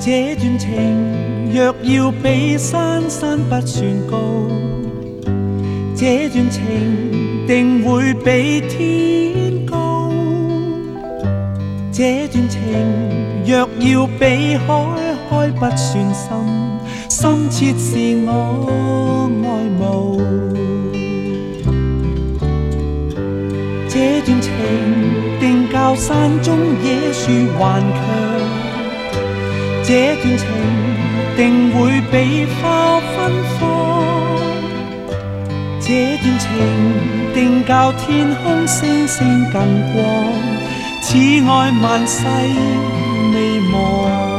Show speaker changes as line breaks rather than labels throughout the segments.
這段情若要比山山不算高，這段情定會比天高。這段情若要比海海不算深，深切是我愛慕。這段情定較山中野樹頑強，這段情定會比花芬芳，這段情定較天空星星更光，此愛萬世未忘。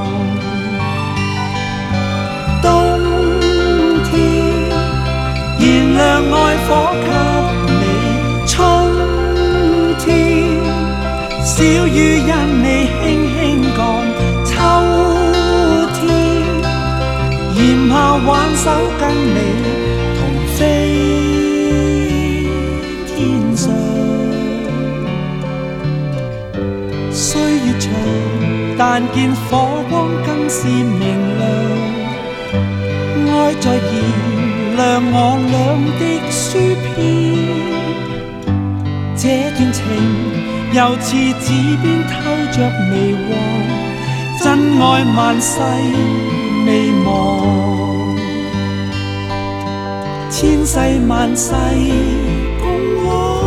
冬天燃亮愛火給你，春天小雨因你輕輕降，秋天炎夏挽手跟你同飛天上。歲月長，但見火光更是明亮，愛在燃亮我倆的書篇。這段情又似紙邊透着微黃，真愛萬世未忘，千世萬世共往。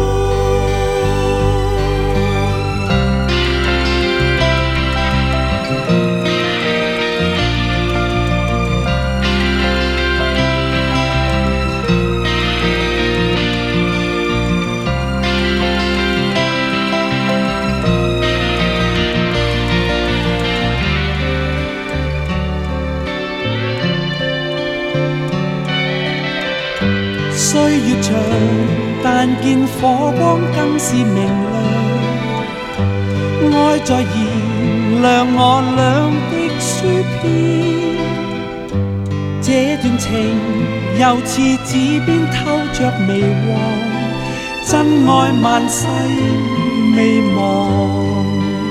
歲月長，但見火光更是明亮，愛在燃亮我倆的書篇。這段情又似紙邊透着微黃，真愛萬世未忘，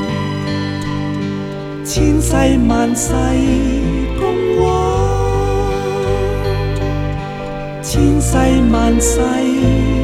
千世萬世共往，千世萬世。